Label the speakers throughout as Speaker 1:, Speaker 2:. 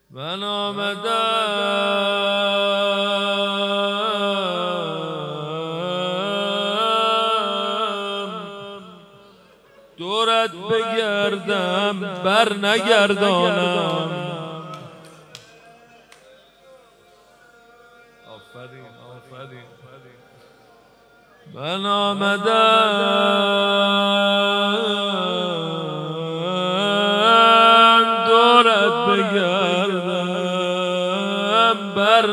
Speaker 1: من آمدم دورت بگردم بر نگردانم. آفرین آفرین. من آمدم دورت بگردم بر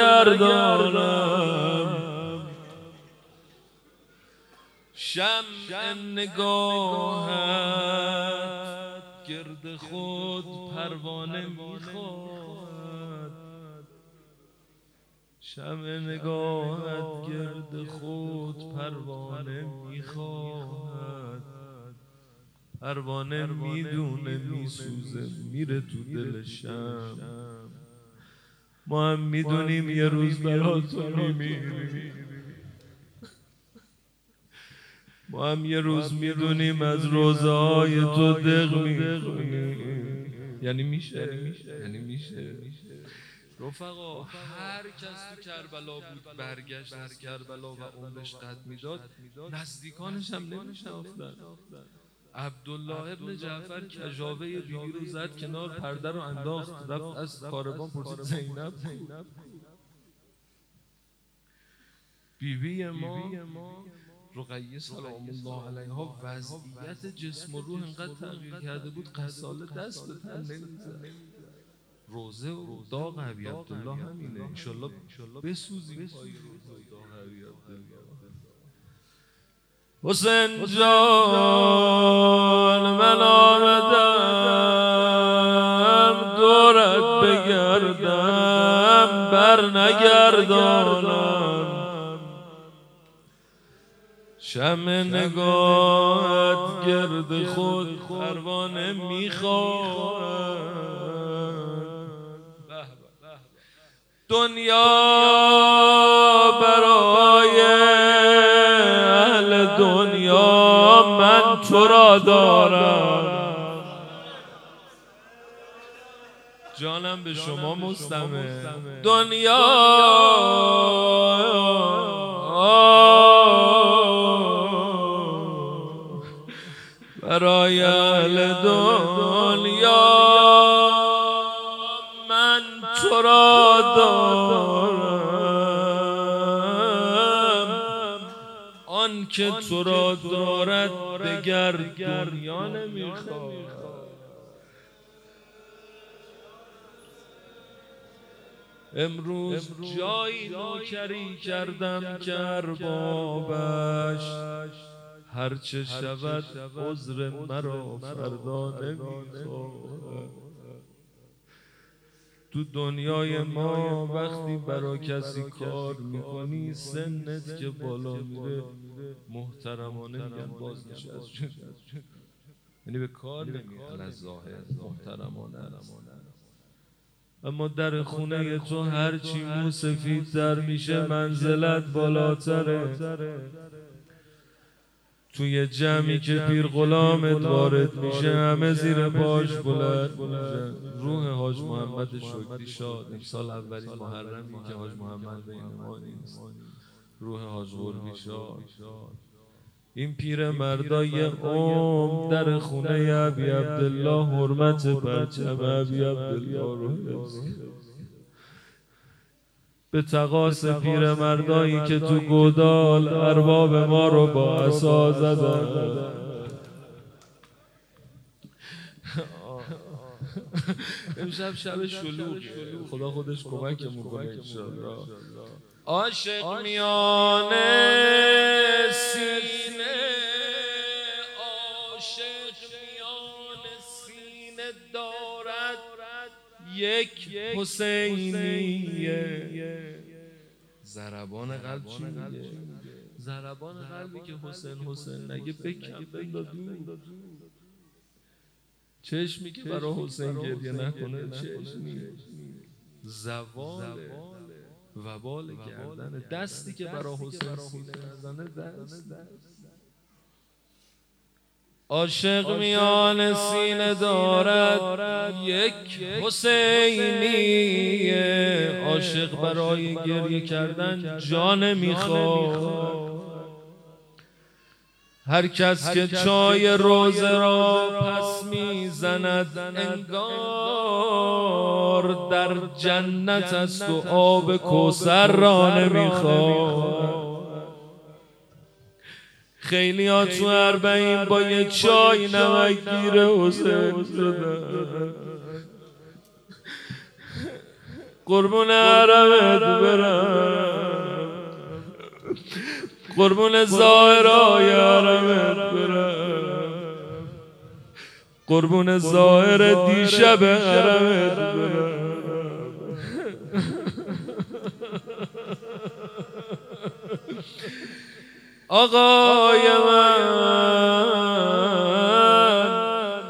Speaker 1: نگردانم. شمع نگاهت گرد خود پروانه میخواد. شمع نگاهت گرد خود پروانه میخواد. پروانه میدونه میسوزه میره تو دل شمع. ما هم میدونیم یه روز برات تو میمیری. ما هم یه روز میدونیم از روزهای تو دق میکنیم. یعنی میشه رفقا. هر کس تو کربلا بود برگشت از کربلا و عمرش قد میداد، نزدیکانش هم نمیشناختن. عبدالله ابن جعفر کجاوه بیبی رو زد کنار، پرده رو انداخت، رفت از کاروان پرسید زینب بیبی ما رقیه سلام الله علیها وضعیت جسم و روح انقدر تغییر کرده بود قصاله دست به تن نمیزد. روزه و داغ ابی عبدالله همینه. انشالله بسوزیم پای روزه و داغ ابی عبدالله. حسین جان من آمدم دورت بگردم بر نگردانم. شمع نگاهت گرد خود پروانه میخواد. دنیا برای اهل دنیا من تو را دارم. جانم به شما مستمع. دنیا برای اهل دنیا من تو را دارم. آن که تو را دارد دگر دنیا نمیخواد. امروز جایی نوکری کردم که اربابش هرچه شود عذر مرا فردا نمیخواد. تو دنیای ما وقتی برا کسی کار میکنی سنت که بالا میره محترمانه میگن بازنشست شد. یعنی به کار نمیاد از ظاهر محترمانه است. اما در خونه تو هرچی مو سفیدتر میشه منزلت بالاتره. توی جمعی که پیر غلامت وارد میشه همه زیر پاش بلند میشن. روح حاج محمد شکری شاد. امسال اولین محرمی که حاج محمد بین ما نیست. روح حاج قربی شاد. این پیر مردا یه در خونه ابی عبدالله حرمت پرچم ابی عبدالله رو حفظ کرد. به تقاص پیر مردایی که تو گودال ارباب ما رو با عصا زدن. امشب شب شلوغی، خدا خودش کمک میکنه انشالله. عاشق میان سینه، عاشق میان سینه دارد یک حسینیه. ضربان قلب چی میگه؟ ضربان قلبی که حسین حسین نگه بکن بنداز دور. چشمی که برای حسین گریه نکنه چشمی. زوال وبال گردن. دستی که برای حسین سینه نزنه دست. عاشق میان سینه دارد یک حسینیه، عاشق برای گریه کردن جان میخواد. هر کس که چای روزه را پس میزند انگار در جنت است و آب کوثر را نمیخواد. خیلی ها تو اربعین با یه چای نمکگیر حسین شدن. قربون حرمت برم، قربون ظاهرای حرمت برم، قربون ظاهر دیشب حرمت برم. آقای من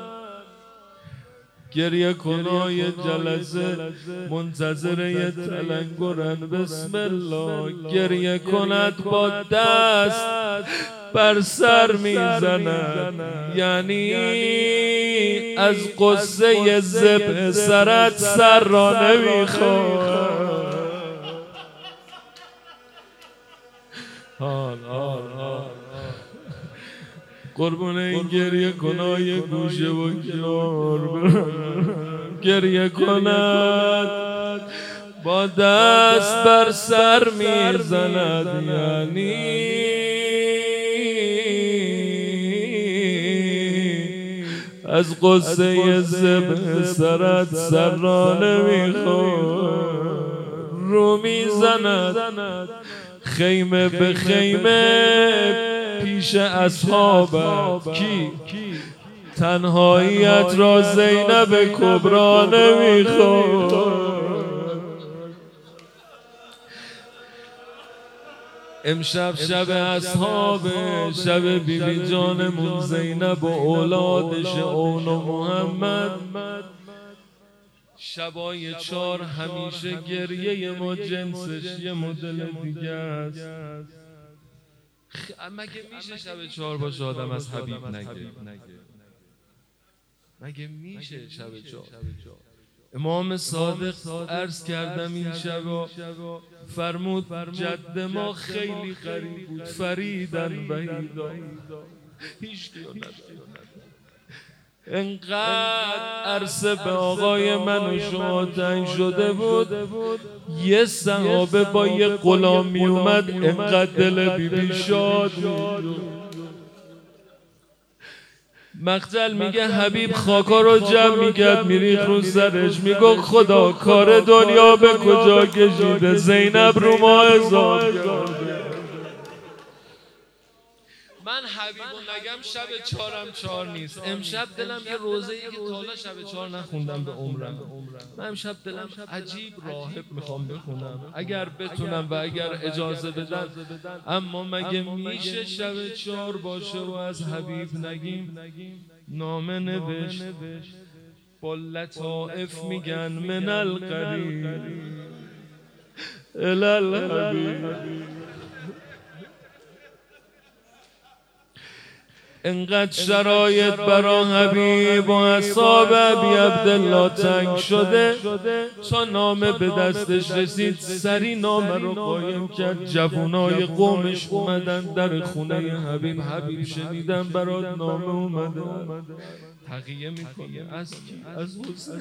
Speaker 1: گریه کنای جلسه منتظر یه تلنگرن، بسم الله گریه کند با دست بر سر میزند، یعنی از قصه ذبح سرت سر را نمیخواد. قربون این گریه کنای گوشه و کنار گریه کند با دست بر سر میزند، یعنی از قصه ذبح سرت سر را نمیخواد. رو میزند خیمه به خیمه پیش اصحابت، کی تنهاییت را زینب کبرا نمیخواد. امشب شب اصحاب، شب بیبی جانمون زینب و اولادش اون و محمد. شبای 4 همیشه گریه ما جنسش یه مدل دیگه است. مگه میشه شب 4 باشه آدم از حبیب نگه؟ مگه میشه شب 4؟ امام صادق عرض کردم این شبا، فرمود جد ما خیلی غریب بود، فریدن وحیدا، هیچ کیو نداشت. انقدر عرصه به آقای من و شما تنگ شده بود، یه صحابه با یه غلام می اومد انقدر دل بیبی شاد بود. مقتل میگه حبیب خاکا رو جمع میکرد میریخ رو سرش، میگه خدا کار دنیا به کجا کشیده، زینب رو ما هزار کرده. من حبیبو نگم شب 4م 4 نیست. امشب دلم یه روزه ای که تا حالا شب 4 نخوندم به عمرم. من امشب دلم عجیب راهب میخوام بخونم اگر بتونم و اگر اجازه بدن. اما مگه میشه شب 4 باشه و از حبیب نگیم؟ نامه نوشت با لطائف میگن من القریب الی الحبیب. انقدر شرایط برا حبیب و اصحاب ابی عبدالله تنگ شده، تا نامه به دستش رسید سری نامه رو قایم کرد. جوانای قومش اومدن در خونه حبیب. حبیب شنیدم برات نامه اومده، تقیه میکنه از کی؟ از حسین.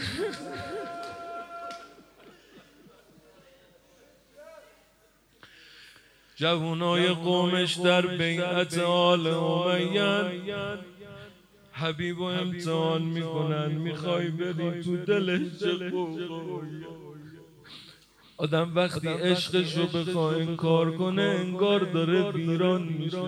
Speaker 1: جوانای قومش در بیعت آل امیه حبیب و امتحان میکنن، میخوای بری تو دلش چه قوقایی. آدم وقتی عشقشو بخواه انکار کنه انگار داره ویران میشه.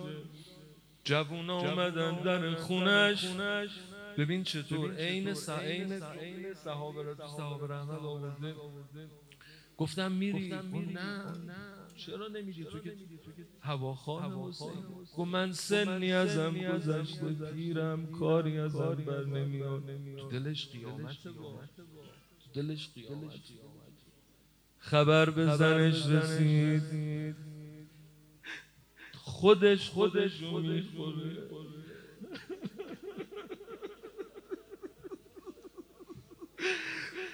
Speaker 1: جوونا اومدن در خونش، ببین چطور عین صحابه رحمت آورده. گفتم میری؟ نه چرا نمیری؟ تو که هواخواه حسین. گفت من سنی ازم گذشته، پیرم کاری ازم بر نمیاد. تو دلش قیامته، تو دلش قیامته. خبر به زنش رسید، خودش رو میخوره.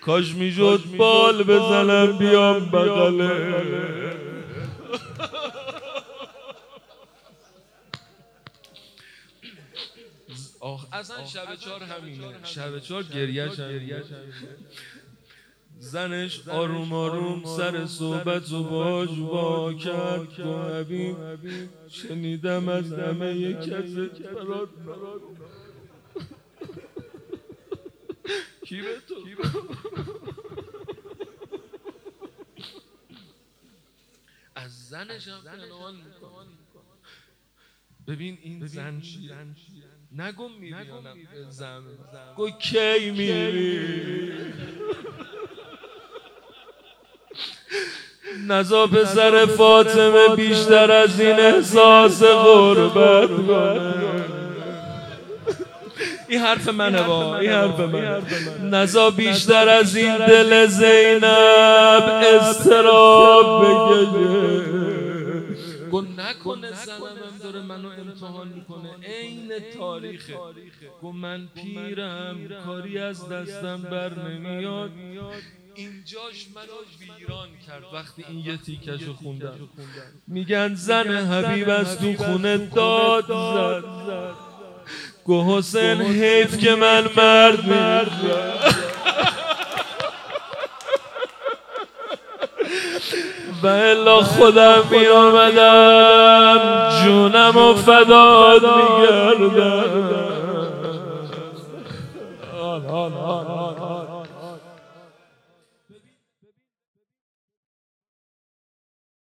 Speaker 1: کاش میشد بال بزنم بیام بغله. اصلا شب 4 همینه، شب 4 گریه‌ش همینه. زنش آروم آروم سر صحبت و باش وا کرد. گو حبیب شنیدم از همه کست برات کی به تو از زنش هم پنهان میکنه. ببین این زن چیه؟ نگم میبینم زن گو کی میری نزا پسر فاطمه بیشتر از این احساس غربت کنه. این حرف منه با این حرف من. نزا بیشتر از این دل زینب اضطراب بکشه. گو نکنه زنم داره منو امتحان میکنه، عین تاریخه. گو من پیرم کاری از دستم بر نمیاد. اینجاش منو ویران کرد وقتی این یه تیکشو خوندم. میگن زن حبیب از تو خونه داد زد. گو حسین حیف که من مرد میشم و الا خودم می آمدم جونم و فداد می گردم.